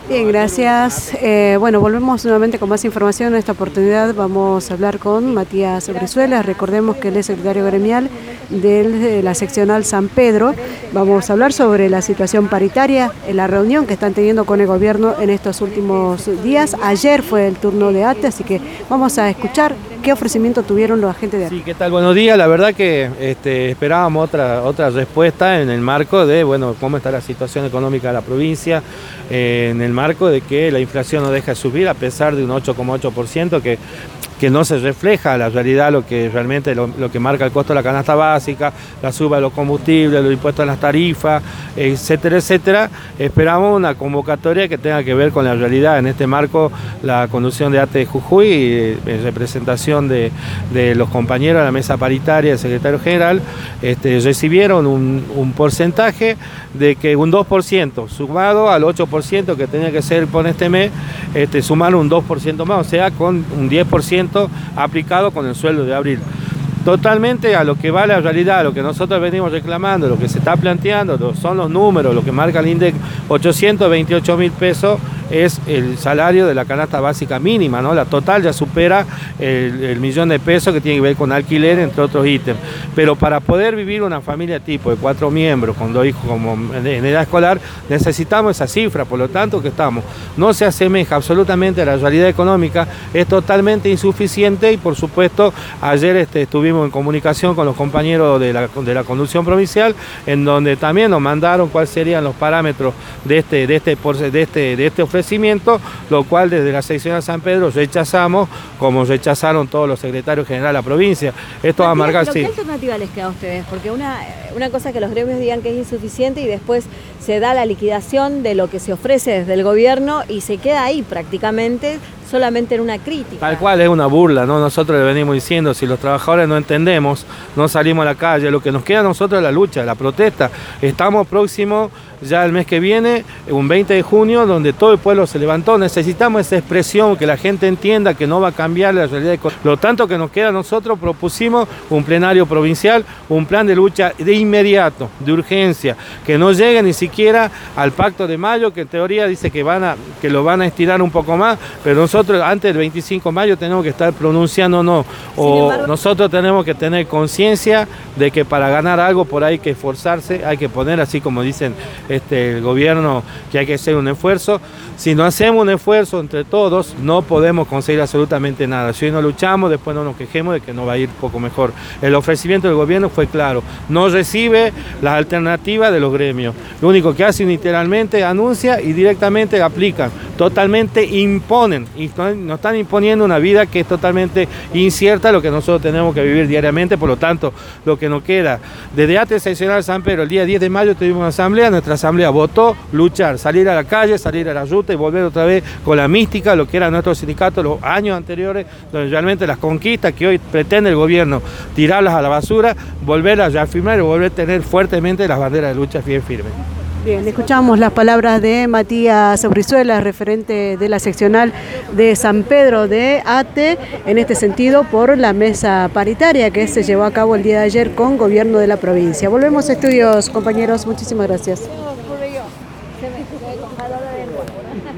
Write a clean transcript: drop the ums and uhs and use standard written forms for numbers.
Bien, gracias. Bueno, volvemos nuevamente con más información. En esta oportunidad vamos a hablar con Matías Brizuela. Recordemos que él es secretario gremial de la seccional San Pedro. Vamos a hablar sobre la situación paritaria en la reunión que están teniendo con el gobierno en estos últimos días. Ayer fue el turno de ATE, así que vamos a escuchar qué ofrecimiento tuvieron los agentes de ATE. Sí, ¿qué tal? Buenos días. La verdad que esperábamos otra respuesta en el marco de, cómo está la situación económica de la provincia, en el marco de que la inflación no deja de subir a pesar de un 8,8% que no se refleja la realidad, lo que realmente lo que marca el costo de la canasta básica, la suba de los combustibles, los impuestos a las tarifas, etcétera, etcétera. Esperamos una convocatoria que tenga que ver con la realidad. En este marco, la conducción de ATE de Jujuy, en representación de los compañeros de la mesa paritaria, el secretario general, recibieron un porcentaje de que un 2%, sumado al 8% que tenía que ser por este mes, sumaron un 2% más, o sea, con un 10% aplicado con el sueldo de abril. Totalmente a lo que va la realidad, lo que nosotros venimos reclamando, lo que se está planteando, son los números, lo que marca el INDEC, 828.000 pesos es el salario de la canasta básica mínima, ¿no? La total ya supera el millón de pesos que tiene que ver con alquiler, entre otros ítems. Pero para poder vivir una familia tipo de 4 miembros, con 2 hijos como en edad escolar, necesitamos esa cifra, por lo tanto que no se asemeja absolutamente a la realidad económica, es totalmente insuficiente y por supuesto ayer estuvimos en comunicación con los compañeros de la conducción provincial, en donde también nos mandaron cuáles serían los parámetros de este ofrecimiento, lo cual desde la sección de San Pedro rechazamos, como rechazaron todos los secretarios generales de la provincia. Esto va a marcar, sí. ¿Qué alternativa les queda a ustedes? Porque una cosa es que los gremios digan que es insuficiente y después se da la liquidación de lo que se ofrece desde el gobierno y se queda ahí prácticamente solamente en una crítica. Tal cual, es una burla, ¿no? Nosotros le venimos diciendo, si los trabajadores no entendemos, no salimos a la calle, lo que nos queda a nosotros es la lucha, la protesta. Estamos próximos ya el mes que viene, un 20 de junio, donde todo el pueblo se levantó. Necesitamos esa expresión, que la gente entienda que no va a cambiar la realidad. Lo tanto que nos queda a nosotros, propusimos un plenario provincial, un plan de lucha de inmediato, de urgencia, que no llegue ni siquiera al pacto de mayo, que en teoría dice que lo van a estirar un poco más, pero nosotros antes del 25 de mayo tenemos que estar pronunciándonos, nosotros tenemos que tener conciencia de que para ganar algo por ahí hay que esforzarse, hay que poner, así como dicen el gobierno, que hay que hacer un esfuerzo. Si no hacemos un esfuerzo entre todos, no podemos conseguir absolutamente nada. Si hoy no luchamos, después no nos quejemos de que no va a ir poco mejor. El ofrecimiento del gobierno fue claro, no recibe las alternativas de los gremios. Lo único que hace unilateralmente anuncia y directamente aplican. Totalmente imponen, y nos están imponiendo una vida que es totalmente incierta, lo que nosotros tenemos que vivir diariamente. Por lo tanto, lo que nos queda, desde ATE seccional San Pedro, el día 10 de mayo tuvimos una asamblea, nuestra asamblea votó luchar, salir a la calle, salir a la ruta y volver otra vez con la mística, lo que era nuestro sindicato los años anteriores, donde realmente las conquistas que hoy pretende el gobierno tirarlas a la basura, volverlas a reafirmar y volver a tener fuertemente las banderas de lucha bien firmes. Bien, escuchamos las palabras de Matías Brizuela, referente de la seccional de San Pedro de ATE, en este sentido por la mesa paritaria que se llevó a cabo el día de ayer con gobierno de la provincia. Volvemos a estudios, compañeros, muchísimas gracias.